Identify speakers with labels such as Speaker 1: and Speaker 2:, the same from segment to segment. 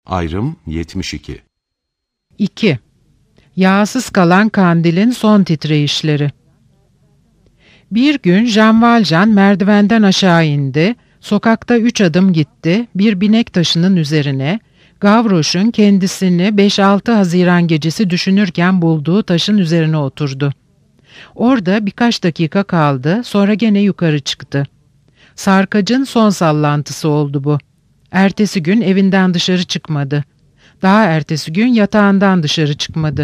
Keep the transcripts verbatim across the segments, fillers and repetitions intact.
Speaker 1: Ayrım yetmiş iki.
Speaker 2: iki. Yağsız kalan kandilin son titreyişleri. Bir gün Jean Valjean merdivenden aşağı indi, sokakta üç adım gitti, bir binek taşının üzerine, Gavroche'un kendisini beş altı Haziran gecesi düşünürken bulduğu taşın üzerine oturdu. Orada birkaç dakika kaldı, sonra gene yukarı çıktı. Sarkacın son sallantısı oldu bu. Ertesi gün evinden dışarı çıkmadı. Daha ertesi gün yatağından dışarı çıkmadı.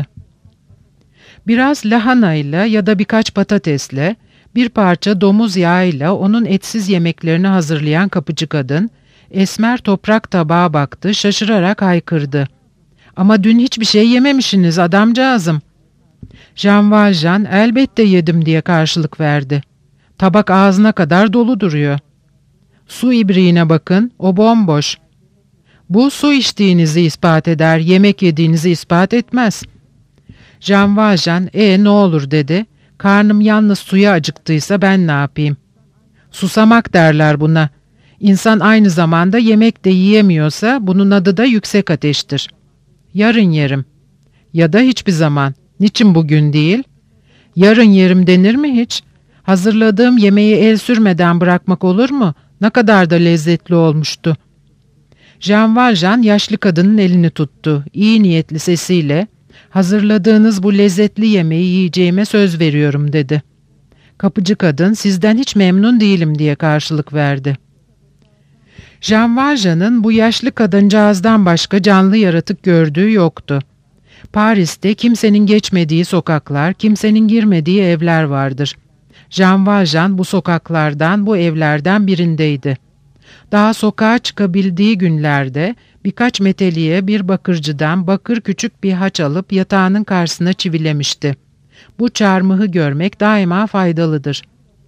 Speaker 2: Biraz lahanayla ya da birkaç patatesle, bir parça domuz yağıyla onun etsiz yemeklerini hazırlayan kapıcı kadın, esmer toprak tabağa baktı, şaşırarak haykırdı. "Ama dün hiçbir şey yememişsiniz adamcağızım." Jean Valjean elbette yedim diye karşılık verdi. Tabak ağzına kadar dolu duruyor. Su ibriğine bakın, o bomboş. Bu su içtiğinizi ispat eder, yemek yediğinizi ispat etmez. Jean Valjean, e ne olur dedi. Karnım yalnız suya acıktıysa ben ne yapayım? Susamak derler buna. İnsan aynı zamanda yemek de yiyemiyorsa bunun adı da yüksek ateştir. Yarın yerim. Ya da hiçbir zaman. Niçin bugün değil? Yarın yerim denir mi hiç? Hazırladığım yemeği el sürmeden bırakmak olur mu? Ne kadar da lezzetli olmuştu. Jean Valjean yaşlı kadının elini tuttu. İyi niyetli sesiyle, "Hazırladığınız bu lezzetli yemeği yiyeceğime söz veriyorum." dedi. Kapıcı kadın, "Sizden hiç memnun değilim." diye karşılık verdi. Jean Valjean'ın bu yaşlı kadıncağızdan başka canlı yaratık gördüğü yoktu. Paris'te kimsenin geçmediği sokaklar, kimsenin girmediği evler vardır. Jean Valjean bu sokaklardan, bu evlerden birindeydi. Daha sokağa çıkabildiği günlerde birkaç meteliğe bir bakırcıdan bakır küçük bir haç alıp yatağının karşısına çivilemişti. Bu çarmıhı görmek daima faydalıdır.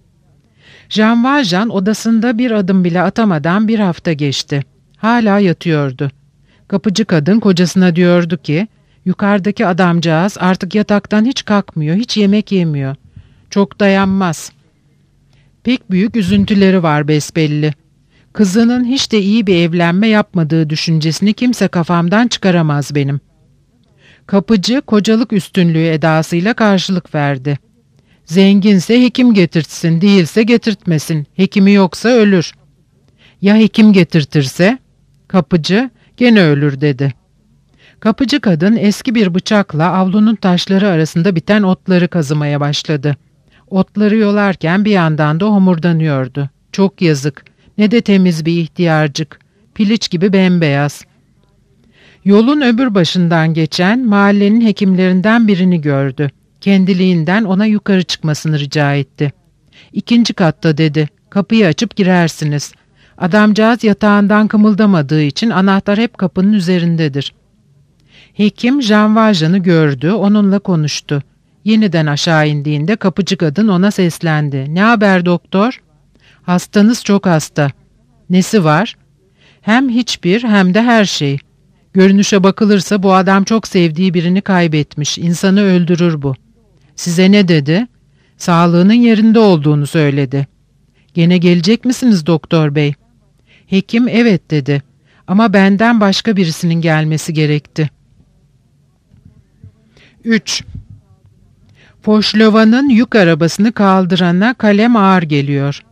Speaker 2: Jean Valjean odasında bir adım bile atamadan bir hafta geçti. Hala yatıyordu. Kapıcı kadın kocasına diyordu ki, "Yukarıdaki adamcağız artık yataktan hiç kalkmıyor, hiç yemek yemiyor. Çok dayanmaz. Pek büyük üzüntüleri var besbelli. Kızının hiç de iyi bir evlenme yapmadığı düşüncesini kimse kafamdan çıkaramaz benim." Kapıcı kocalık üstünlüğü edasıyla karşılık verdi. "Zenginse hekim getirtsin, değilse getirtmesin. Hekimi yoksa ölür." "Ya hekim getirtirse?" Kapıcı, "Gene ölür." dedi. Kapıcı kadın eski bir bıçakla avlunun taşları arasında biten otları kazımaya başladı. Otları yolarken bir yandan da homurdanıyordu. Çok yazık. Ne de temiz bir ihtiyarcık. Piliç gibi bembeyaz. Yolun öbür başından geçen mahallenin hekimlerinden birini gördü. Kendiliğinden ona yukarı çıkmasını rica etti. "İkinci katta." dedi. "Kapıyı açıp girersiniz." Adamcağız yatağından kımıldamadığı için anahtar hep kapının üzerindedir. Hekim Jean Valjean'ı gördü, onunla konuştu. Yeniden aşağı indiğinde kapıcı kadın ona seslendi. "Ne haber doktor?" "Hastanız çok hasta." "Nesi var?" "Hem hiçbir hem de her şey. Görünüşe bakılırsa bu adam çok sevdiği birini kaybetmiş. İnsanı öldürür bu." "Size ne dedi?" "Sağlığının yerinde olduğunu söyledi." "Gene gelecek misiniz doktor bey?" Hekim evet dedi. "Ama benden başka birisinin gelmesi gerekti." üç. Fauchelevent'ın yük arabasını kaldırana kalem ağır geliyor.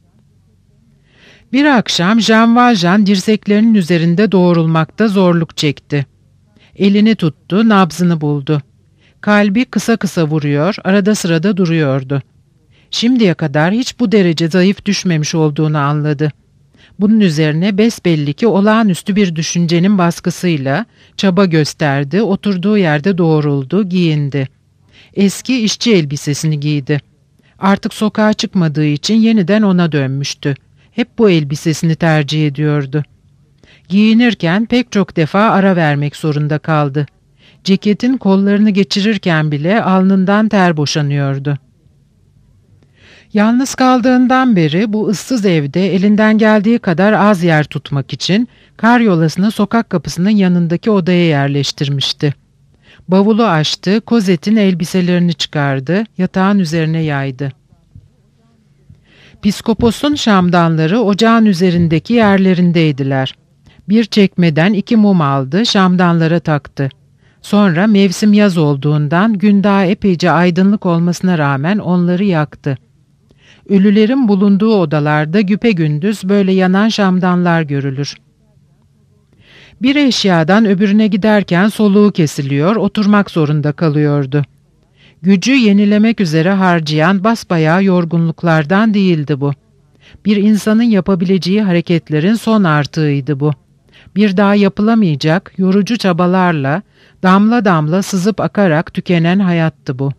Speaker 2: Bir akşam Jean Valjean dirseklerinin üzerinde doğrulmakta zorluk çekti. Elini tuttu, nabzını buldu. Kalbi kısa kısa vuruyor, arada sırada duruyordu. Şimdiye kadar hiç bu derece zayıf düşmemiş olduğunu anladı. Bunun üzerine besbelli ki olağanüstü bir düşüncenin baskısıyla çaba gösterdi, oturduğu yerde doğruldu, giyindi. Eski işçi elbisesini giydi. Artık sokağa çıkmadığı için yeniden ona dönmüştü. Hep bu elbisesini tercih ediyordu. Giyinirken pek çok defa ara vermek zorunda kaldı. Ceketin kollarını geçirirken bile alnından ter boşanıyordu. Yalnız kaldığından beri bu ıssız evde elinden geldiği kadar az yer tutmak için karyolasını sokak kapısının yanındaki odaya yerleştirmişti. Bavulu açtı, Cosette'in elbiselerini çıkardı, yatağın üzerine yaydı. Piskoposun şamdanları ocağın üzerindeki yerlerindeydiler. Bir çekmeden iki mum aldı, şamdanlara taktı. Sonra mevsim yaz olduğundan gün daha epeyce aydınlık olmasına rağmen onları yaktı. Ölülerin bulunduğu odalarda güpegündüz böyle yanan şamdanlar görülür. Bir eşyadan öbürüne giderken soluğu kesiliyor, oturmak zorunda kalıyordu. Gücü yenilemek üzere harcayan basbayağı yorgunluklardan değildi bu. Bir insanın yapabileceği hareketlerin son artığıydı bu. Bir daha yapılamayacak, yorucu çabalarla, damla damla sızıp akarak tükenen hayattı bu.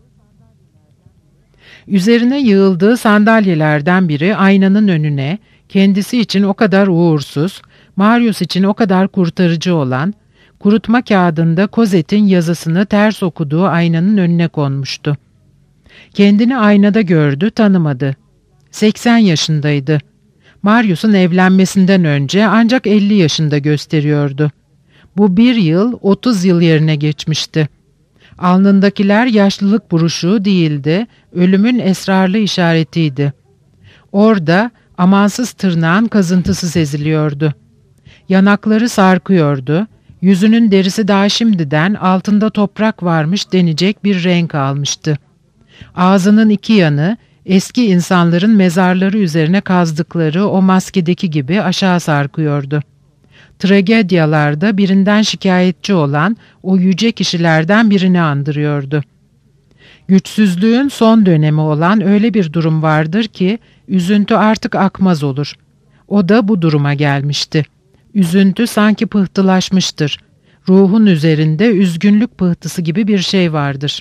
Speaker 2: Üzerine yığıldığı sandalyelerden biri aynanın önüne, kendisi için o kadar uğursuz, Marius için o kadar kurtarıcı olan, kurutma kağıdında Cosette'in yazısını ters okuduğu aynanın önüne konmuştu. Kendini aynada gördü, tanımadı. seksen yaşındaydı. Marius'un evlenmesinden önce ancak elli yaşında gösteriyordu. Bu bir yıl, otuz yıl yerine geçmişti. Alnındakiler yaşlılık buruşuğu değildi, ölümün esrarlı işaretiydi. Orada amansız tırnağın kazıntısı seziliyordu. Yanakları sarkıyordu, yüzünün derisi daha şimdiden altında toprak varmış denecek bir renk almıştı. Ağzının iki yanı, eski insanların mezarları üzerine kazdıkları o maskedeki gibi aşağı sarkıyordu. Tragedyalarda birinden şikayetçi olan o yüce kişilerden birini andırıyordu. Güçsüzlüğün son dönemi olan öyle bir durum vardır ki üzüntü artık akmaz olur. O da bu duruma gelmişti. Üzüntü sanki pıhtılaşmıştır. Ruhun üzerinde üzgünlük pıhtısı gibi bir şey vardır.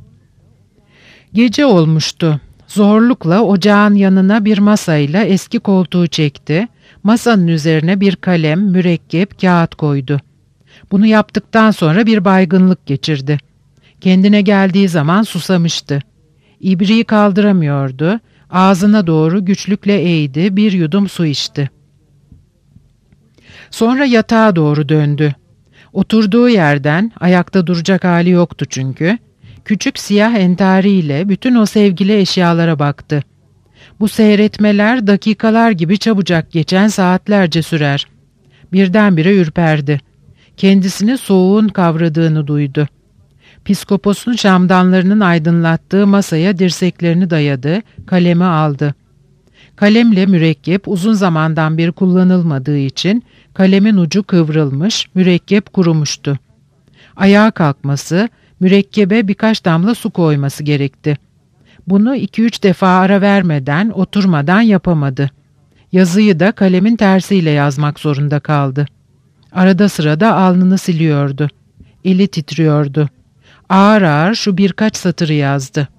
Speaker 2: Gece olmuştu. Zorlukla ocağın yanına bir masayla eski koltuğu çekti. Masanın üzerine bir kalem, mürekkep, kağıt koydu. Bunu yaptıktan sonra bir baygınlık geçirdi. Kendine geldiği zaman susamıştı. İbriği kaldıramıyordu. Ağzına doğru güçlükle eğdi, bir yudum su içti. Sonra yatağa doğru döndü. Oturduğu yerden, ayakta duracak hali yoktu çünkü, küçük siyah entariyle bütün o sevgili eşyalara baktı. Bu seyretmeler dakikalar gibi çabucak geçen saatlerce sürer. Birdenbire ürperdi. Kendisini soğuğun kavradığını duydu. Piskoposun şamdanlarının aydınlattığı masaya dirseklerini dayadı, kalemi aldı. Kalemle mürekkep uzun zamandan beri kullanılmadığı için kalemin ucu kıvrılmış, mürekkep kurumuştu. Ayağa kalkması, mürekkebe birkaç damla su koyması gerekti. Bunu iki üç defa ara vermeden, oturmadan yapamadı. Yazıyı da kalemin tersiyle yazmak zorunda kaldı. Arada sırada alnını siliyordu. Eli titriyordu. Ağır ağır şu birkaç satırı yazdı.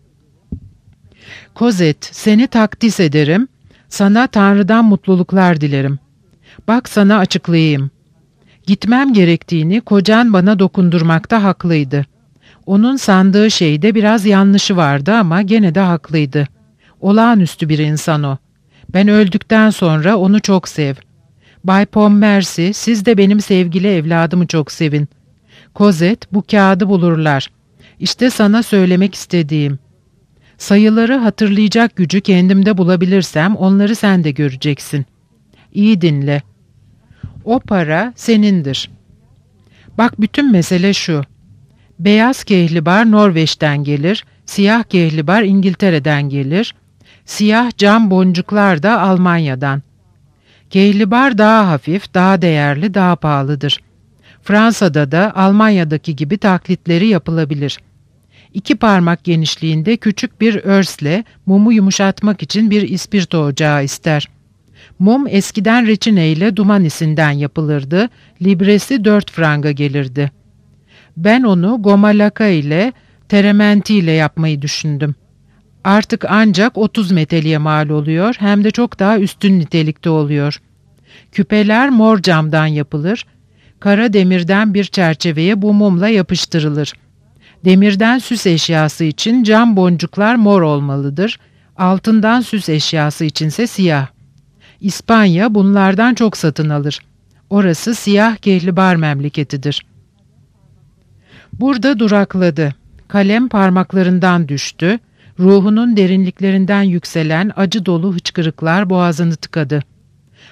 Speaker 2: Cosette, seni takdis ederim. Sana Tanrı'dan mutluluklar dilerim. Bak sana açıklayayım. Gitmem gerektiğini kocan bana dokundurmakta haklıydı. Onun sandığı şeyde biraz yanlışı vardı ama gene de haklıydı. Olağanüstü bir insan o. Ben öldükten sonra onu çok sev. Bay Pontmercy, siz de benim sevgili evladımı çok sevin. Cosette, bu kağıdı bulurlar. İşte sana söylemek istediğim. Sayıları hatırlayacak gücü kendimde bulabilirsem onları sen de göreceksin. İyi dinle. O para senindir. Bak bütün mesele şu. Beyaz kehlibar Norveç'ten gelir, siyah kehlibar İngiltere'den gelir, siyah cam boncuklar da Almanya'dan. Kehlibar daha hafif, daha değerli, daha pahalıdır. Fransa'da da Almanya'daki gibi taklitleri yapılabilir. İki parmak genişliğinde küçük bir örsle mumu yumuşatmak için bir ispirto ocağı ister. Mum eskiden reçine ile duman isinden yapılırdı, libresi dört franga gelirdi. Ben onu gomalaka ile terementi ile yapmayı düşündüm. Artık ancak otuz meteliye mal oluyor, hem de çok daha üstün nitelikte oluyor. Küpeler mor camdan yapılır, kara demirden bir çerçeveye bu mumla yapıştırılır. Demirden süs eşyası için cam boncuklar mor olmalıdır, altından süs eşyası içinse siyah. İspanya bunlardan çok satın alır. Orası siyah kehlibar memleketidir. Burada durakladı. Kalem parmaklarından düştü. Ruhunun derinliklerinden yükselen acı dolu hıçkırıklar boğazını tıkadı.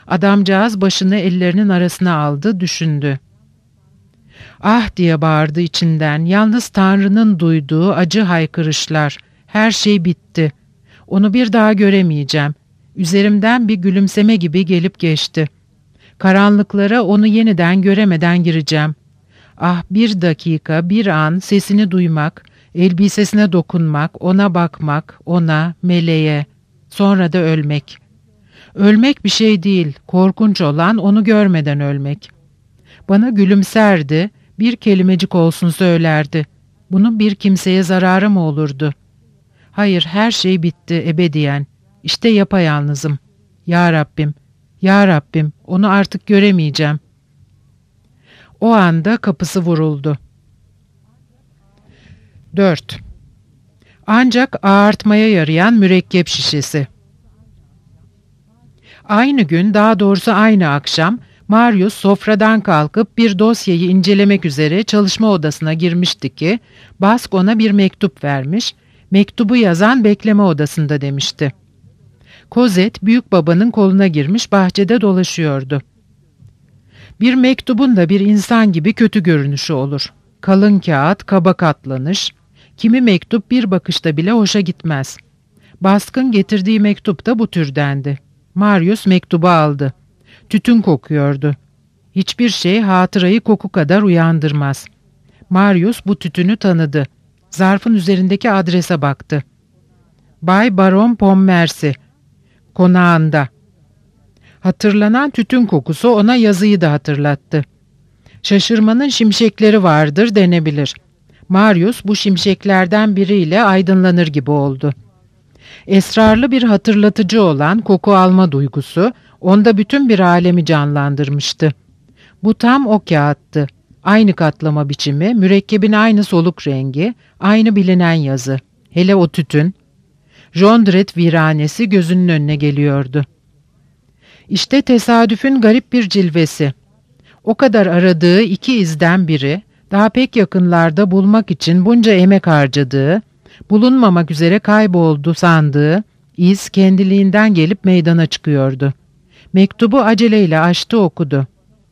Speaker 2: Adamcağız başını ellerinin arasına aldı, düşündü. Ah diye bağırdı içinden. Yalnız Tanrı'nın duyduğu acı haykırışlar. Her şey bitti. Onu bir daha göremeyeceğim. Üzerimden bir gülümseme gibi gelip geçti. Karanlıklara onu yeniden göremeden gireceğim. Ah, bir dakika, bir an sesini duymak, elbisesine dokunmak, ona bakmak, ona, meleğe, sonra da ölmek. Ölmek bir şey değil, korkunç olan onu görmeden ölmek. Bana gülümserdi, bir kelimecik olsun söylerdi. Bunun bir kimseye zararı mı olurdu? Hayır, her şey bitti ebediyen. İşte yapayalnızım. Ya Rabbim, Ya Rabbim, onu artık göremeyeceğim. O anda kapısı vuruldu. dört. Ancak ağartmaya yarayan mürekkep şişesi. Aynı gün, daha doğrusu aynı akşam, Marius sofradan kalkıp bir dosyayı incelemek üzere çalışma odasına girmişti ki, Bask ona bir mektup vermiş, mektubu yazan bekleme odasında demişti. Cosette büyük babanın koluna girmiş bahçede dolaşıyordu. Bir mektubun da bir insan gibi kötü görünüşü olur. Kalın kağıt, kaba katlanış, kimi mektup bir bakışta bile hoşa gitmez. Bask'ın getirdiği mektup da bu türdendi. Marius mektubu aldı. Tütün kokuyordu. Hiçbir şey hatırayı koku kadar uyandırmaz. Marius bu tütünü tanıdı. Zarfın üzerindeki adrese baktı. Bay Baron Pontmercy, konağında. Hatırlanan tütün kokusu ona yazıyı da hatırlattı. Şaşırmanın şimşekleri vardır denebilir. Marius bu şimşeklerden biriyle aydınlanır gibi oldu. Esrarlı bir hatırlatıcı olan koku alma duygusu onda bütün bir alemi canlandırmıştı. Bu tam o kağıttı. Aynı katlama biçimi, mürekkebin aynı soluk rengi, aynı bilinen yazı. Hele o tütün. Jondret viranesi gözünün önüne geliyordu. İşte tesadüfün garip bir cilvesi. O kadar aradığı iki izden biri, daha pek yakınlarda bulmak için bunca emek harcadığı, bulunmamak üzere kayboldu sandığı iz kendiliğinden gelip meydana çıkıyordu. Mektubu aceleyle açtı, okudu.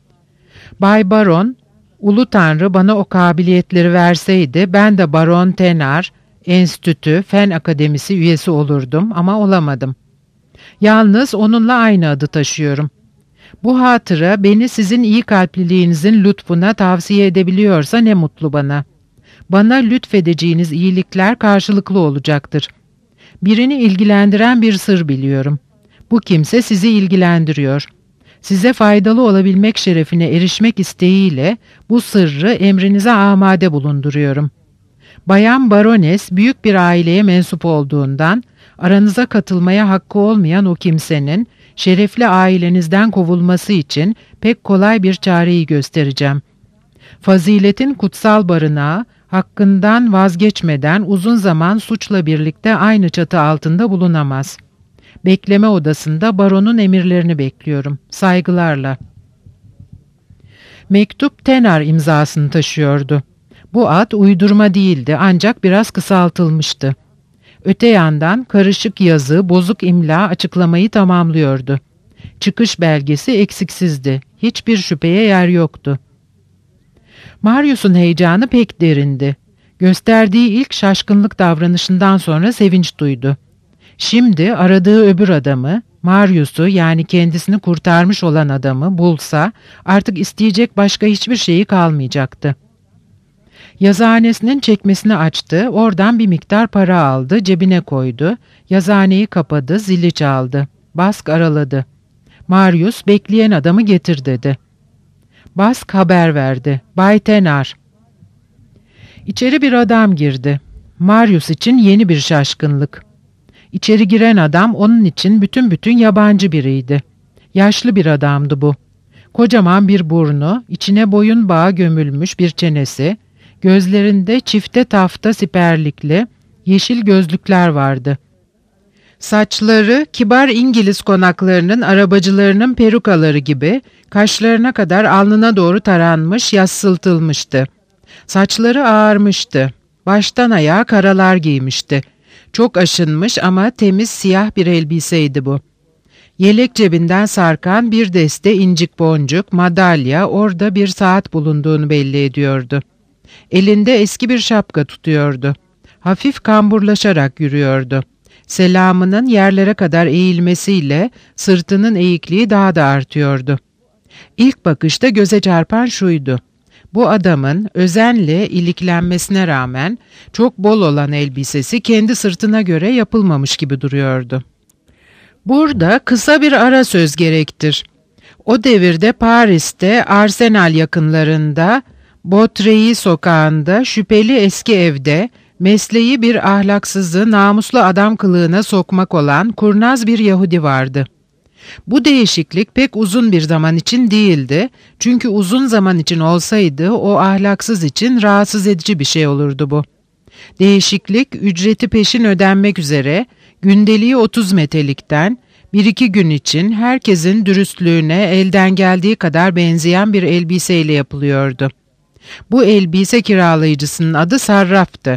Speaker 2: Bay Baron, Ulu Tanrı bana o kabiliyetleri verseydi ben de Baron Tenar, Enstitü, Fen Akademisi üyesi olurdum ama olamadım. Yalnız onunla aynı adı taşıyorum. Bu hatıra beni sizin iyi kalpliliğinizin lütfuna tavsiye edebiliyorsa ne mutlu bana. Bana lütfedeceğiniz iyilikler karşılıklı olacaktır. Birini ilgilendiren bir sır biliyorum. Bu kimse sizi ilgilendiriyor. Size faydalı olabilmek şerefine erişmek isteğiyle bu sırrı emrinize amade bulunduruyorum. Bayan Barones büyük bir aileye mensup olduğundan aranıza katılmaya hakkı olmayan o kimsenin şerefli ailenizden kovulması için pek kolay bir çareyi göstereceğim. Faziletin kutsal barınağı hakkından vazgeçmeden uzun zaman suçla birlikte aynı çatı altında bulunamaz. Bekleme odasında baronun emirlerini bekliyorum. Saygılarla. Mektup Tenar imzasını taşıyordu. Bu ad uydurma değildi ancak biraz kısaltılmıştı. Öte yandan karışık yazı, bozuk imla açıklamayı tamamlıyordu. Çıkış belgesi eksiksizdi. Hiçbir şüpheye yer yoktu. Marius'un heyecanı pek derindi. Gösterdiği ilk şaşkınlık davranışından sonra sevinç duydu. Şimdi aradığı öbür adamı, Marius'u yani kendisini kurtarmış olan adamı bulsa artık isteyecek başka hiçbir şeyi kalmayacaktı. Yazıhanesinin çekmesini açtı, oradan bir miktar para aldı, cebine koydu, yazıhaneyi kapadı, zili çaldı. Bask araladı. Marius, bekleyen adamı getir dedi. Bask haber verdi. Bay Tenar. İçeri bir adam girdi. Marius için yeni bir şaşkınlık. İçeri giren adam onun için bütün bütün yabancı biriydi. Yaşlı bir adamdı bu. Kocaman bir burnu, içine boyun bağı gömülmüş bir çenesi, gözlerinde çifte tafta siperlikli, yeşil gözlükler vardı. Saçları kibar İngiliz konaklarının arabacılarının perukaları gibi kaşlarına kadar alnına doğru taranmış, yassıltılmıştı. Saçları ağarmıştı. Baştan ayağa karalar giymişti. Çok aşınmış ama temiz siyah bir elbiseydi bu. Yelek cebinden sarkan bir deste incik boncuk, madalya, orada bir saat bulunduğunu belli ediyordu. Elinde eski bir şapka tutuyordu. Hafif kamburlaşarak yürüyordu. Selamının yerlere kadar eğilmesiyle sırtının eğikliği daha da artıyordu. İlk bakışta göze çarpan şuydu: bu adamın özenle iliklenmesine rağmen çok bol olan elbisesi kendi sırtına göre yapılmamış gibi duruyordu. Burada kısa bir ara söz gerektir. O devirde Paris'te Arsenal yakınlarında, Botreyi sokağında, şüpheli eski evde, mesleği bir ahlaksızı namuslu adam kılığına sokmak olan kurnaz bir Yahudi vardı. Bu değişiklik pek uzun bir zaman için değildi, çünkü uzun zaman için olsaydı o ahlaksız için rahatsız edici bir şey olurdu bu. Değişiklik ücreti peşin ödenmek üzere gündeliği otuz metelikten bir iki gün için herkesin dürüstlüğüne elden geldiği kadar benzeyen bir elbiseyle yapılıyordu. Bu elbise kiralayıcısının adı Sarraf'tı.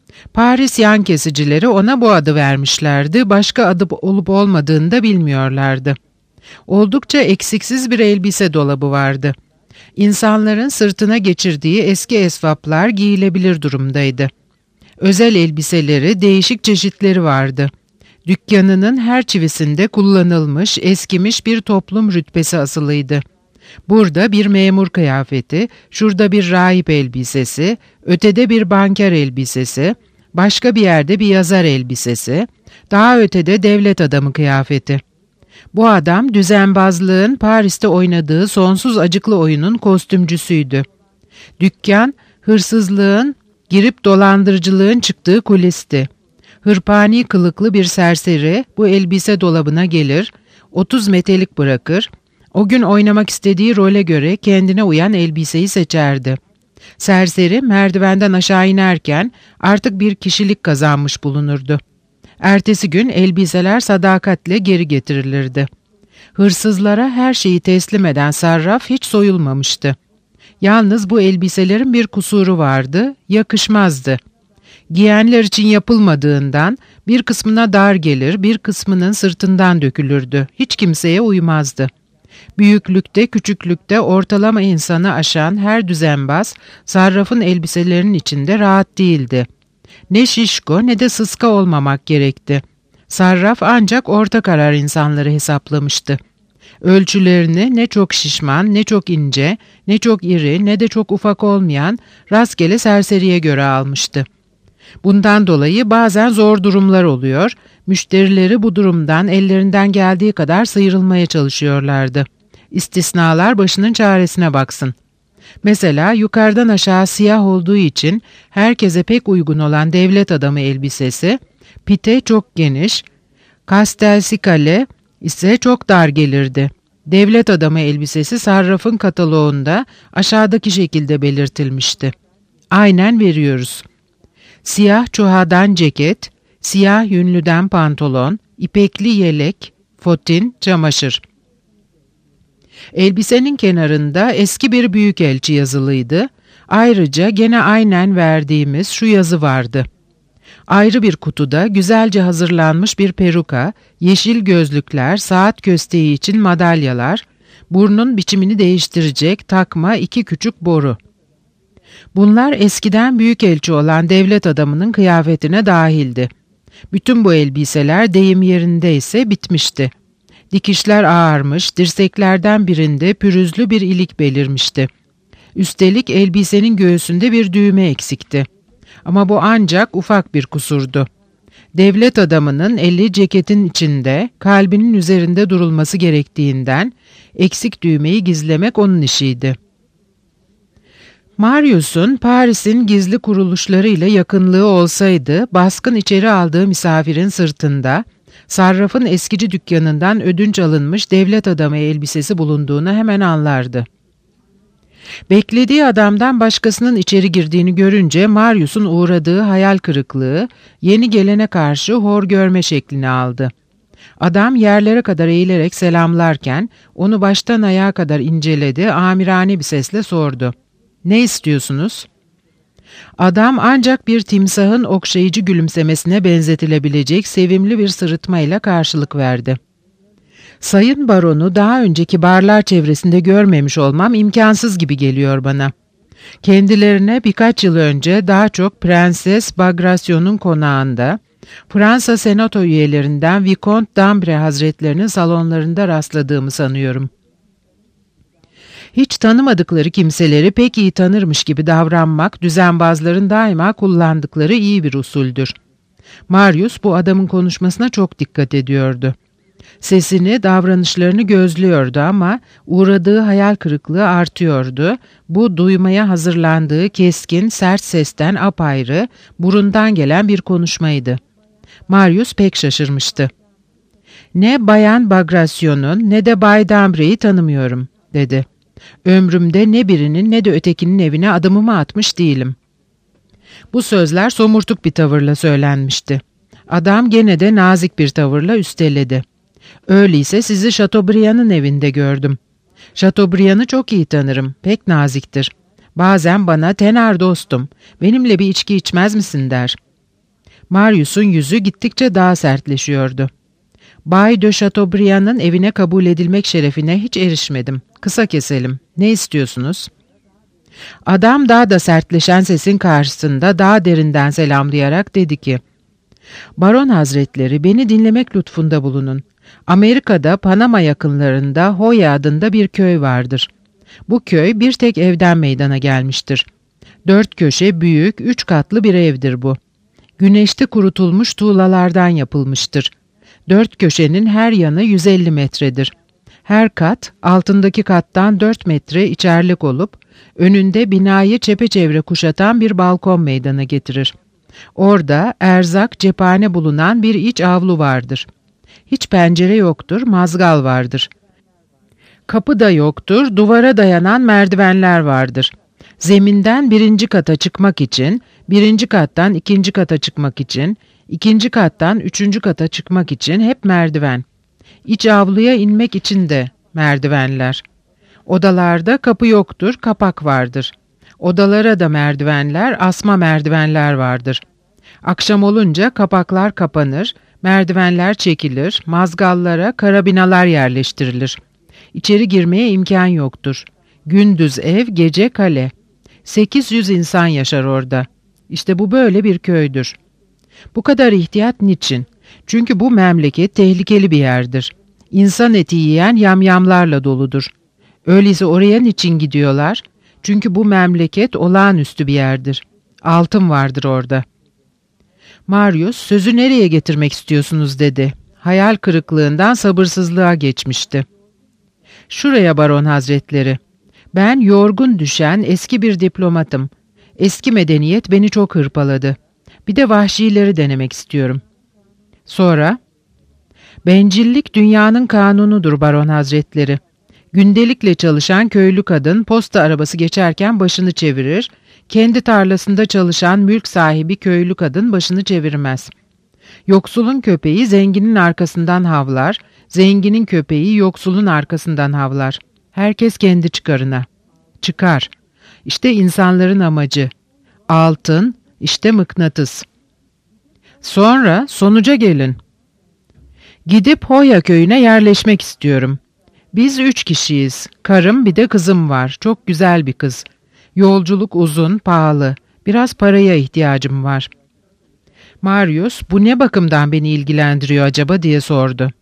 Speaker 2: Paris yan kesicileri ona bu adı vermişlerdi, başka adı olup olmadığını da bilmiyorlardı. Oldukça eksiksiz bir elbise dolabı vardı. İnsanların sırtına geçirdiği eski esvaplar giyilebilir durumdaydı. Özel elbiseleri, değişik çeşitleri vardı. Dükkanının her çivisinde kullanılmış, eskimiş bir toplum rütbesi asılıydı. Burada bir memur kıyafeti, şurada bir rahip elbisesi, ötede bir banker elbisesi, başka bir yerde bir yazar elbisesi, daha ötede devlet adamı kıyafeti. Bu adam düzenbazlığın Paris'te oynadığı sonsuz acıklı oyunun kostümcüsüydü. Dükkan, hırsızlığın, girip dolandırıcılığın çıktığı kulisti. Hırpani kılıklı bir serseri bu elbise dolabına gelir, otuz metelik bırakır, o gün oynamak istediği role göre kendine uyan elbiseyi seçerdi. Serseri merdivenden aşağı inerken artık bir kişilik kazanmış bulunurdu. Ertesi gün elbiseler sadakatle geri getirilirdi. Hırsızlara her şeyi teslim eden sarraf hiç soyulmamıştı. Yalnız bu elbiselerin bir kusuru vardı, yakışmazdı. Giyenler için yapılmadığından bir kısmına dar gelir, bir kısmının sırtından dökülürdü. Hiç kimseye uymazdı. Büyüklükte, küçüklükte ortalama insanı aşan her düzenbaz sarrafın elbiselerinin içinde rahat değildi. Ne şişko ne de sıska olmamak gerekti. Sarraf ancak orta karar insanları hesaplamıştı. Ölçülerini ne çok şişman, ne çok ince, ne çok iri, ne de çok ufak olmayan rastgele serseriye göre almıştı. Bundan dolayı bazen zor durumlar oluyor, müşterileri bu durumdan ellerinden geldiği kadar sıyrılmaya çalışıyorlardı. İstisnalar başının çaresine baksın. Mesela yukarıdan aşağı siyah olduğu için herkese pek uygun olan devlet adamı elbisesi, pite çok geniş, kastelsikale ise çok dar gelirdi. Devlet adamı elbisesi sarrafın kataloğunda aşağıdaki şekilde belirtilmişti. Aynen veriyoruz. Siyah çuhadan ceket, siyah yünlüden pantolon, ipekli yelek, fotin, çamaşır. Elbisenin kenarında eski bir büyükelçi yazılıydı. Ayrıca gene aynen verdiğimiz şu yazı vardı. Ayrı bir kutuda güzelce hazırlanmış bir peruka, yeşil gözlükler, saat kösteği için madalyalar, burnun biçimini değiştirecek takma iki küçük boru. Bunlar eskiden büyükelçi olan devlet adamının kıyafetine dahildi. Bütün bu elbiseler deyim yerinde ise bitmişti. Dikişler ağarmış, dirseklerden birinde pürüzlü bir ilik belirmişti. Üstelik elbisenin göğsünde bir düğme eksikti. Ama bu ancak ufak bir kusurdu. Devlet adamının eli ceketin içinde, kalbinin üzerinde durulması gerektiğinden eksik düğmeyi gizlemek onun işiydi. Marius'un Paris'in gizli kuruluşlarıyla yakınlığı olsaydı, baskın içeri aldığı misafirin sırtında, sarrafın eskici dükkanından ödünç alınmış devlet adamı elbisesi bulunduğunu hemen anlardı. Beklediği adamdan başkasının içeri girdiğini görünce Marius'un uğradığı hayal kırıklığı yeni gelene karşı hor görme şeklini aldı. Adam yerlere kadar eğilerek selamlarken onu baştan ayağa kadar inceledi, amirane bir sesle sordu. "Ne istiyorsunuz?" Adam ancak bir timsahın okşayıcı gülümsemesine benzetilebilecek sevimli bir sırıtmayla karşılık verdi. Sayın Baron'u daha önceki barlar çevresinde görmemiş olmam imkansız gibi geliyor bana. Kendilerine birkaç yıl önce daha çok Prenses Bagration'un konağında, Fransa Senato üyelerinden Vicomte d'Ambre Hazretlerinin salonlarında rastladığımı sanıyorum. Hiç tanımadıkları kimseleri pek iyi tanırmış gibi davranmak, düzenbazların daima kullandıkları iyi bir usuldür. Marius bu adamın konuşmasına çok dikkat ediyordu. Sesini, davranışlarını gözlüyordu ama uğradığı hayal kırıklığı artıyordu. Bu duymaya hazırlandığı keskin, sert sesten apayrı, burundan gelen bir konuşmaydı. Marius pek şaşırmıştı. "Ne Bayan Bagration'un ne de Bay d'Ambre'yi tanımıyorum," dedi. "Ömrümde ne birinin ne de ötekinin evine adımımı atmış değilim." Bu sözler somurtuk bir tavırla söylenmişti. Adam gene de nazik bir tavırla üsteledi. "Öyleyse sizi Chateaubriand'ın evinde gördüm. Chateaubriand'ı çok iyi tanırım, pek naziktir. Bazen bana 'Tenar dostum, benimle bir içki içmez misin?' der." Marius'un yüzü gittikçe daha sertleşiyordu. "Bay de Chateaubriand'ın evine kabul edilmek şerefine hiç erişmedim. Kısa keselim. Ne istiyorsunuz?" Adam daha da sertleşen sesin karşısında daha derinden selamlayarak dedi ki, "Baron Hazretleri, beni dinlemek lütfunda bulunun. Amerika'da Panama yakınlarında Hoya adında bir köy vardır. Bu köy bir tek evden meydana gelmiştir. Dört köşe büyük, üç katlı bir evdir bu. Güneşte kurutulmuş tuğlalardan yapılmıştır. Dört köşenin her yanı yüz elli metredir. Her kat altındaki kattan dört metre içerlik olup önünde binayı çepeçevre kuşatan bir balkon meydana getirir. Orada erzak, cephane bulunan bir iç avlu vardır. Hiç pencere yoktur, mazgal vardır. Kapı da yoktur, duvara dayanan merdivenler vardır. Zeminden birinci kata çıkmak için, birinci kattan ikinci kata çıkmak için, ikinci kattan üçüncü kata çıkmak için hep merdiven. İç avluya inmek için de merdivenler. Odalarda kapı yoktur, kapak vardır. Odalara da merdivenler, asma merdivenler vardır. Akşam olunca kapaklar kapanır, merdivenler çekilir, mazgallara karabinalar yerleştirilir. İçeri girmeye imkan yoktur. Gündüz ev, gece kale. sekiz yüz insan yaşar orada. İşte bu böyle bir köydür. Bu kadar ihtiyat niçin? Çünkü bu memleket tehlikeli bir yerdir. İnsan eti yiyen yamyamlarla doludur. Öyleyse oraya niçin gidiyorlar? Çünkü bu memleket olağanüstü bir yerdir. Altın vardır orada. Marius, "Sözü nereye getirmek istiyorsunuz?" dedi. Hayal kırıklığından sabırsızlığa geçmişti. "Şuraya Baron Hazretleri. Ben yorgun düşen eski bir diplomatım. Eski medeniyet beni çok hırpaladı. Bir de vahşileri denemek istiyorum." Sonra, "Bencillik dünyanın kanunudur Baron Hazretleri. Gündelikle çalışan köylü kadın posta arabası geçerken başını çevirir, kendi tarlasında çalışan mülk sahibi köylü kadın başını çevirmez. Yoksulun köpeği zenginin arkasından havlar, zenginin köpeği yoksulun arkasından havlar. Herkes kendi çıkarına. Çıkar. İşte insanların amacı. Altın, işte mıknatıs. Sonra sonuca gelin. Gidip Hoya köyüne yerleşmek istiyorum. Biz üç kişiyiz. Karım bir de kızım var. Çok güzel bir kız. Yolculuk uzun, pahalı. Biraz paraya ihtiyacım var." Marius, "Bu ne bakımdan beni ilgilendiriyor acaba?" diye sordu.